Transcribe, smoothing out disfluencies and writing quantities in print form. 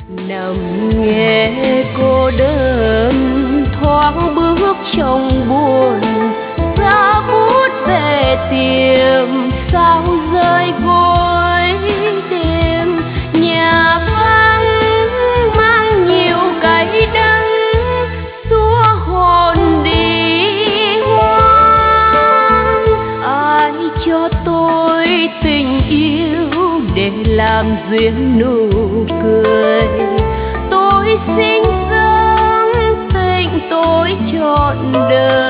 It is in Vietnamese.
nằm nghe cô đơn thoáng bước trong buồn, ra bút về tìm sao rơi gối đêm. Nhà vắng mang nhiều cay đắng xua hồn đi hoang. Ai cho tôi tình yêu để làm duyên nụ cười, tôi xin dâng tình tôi trọn đời.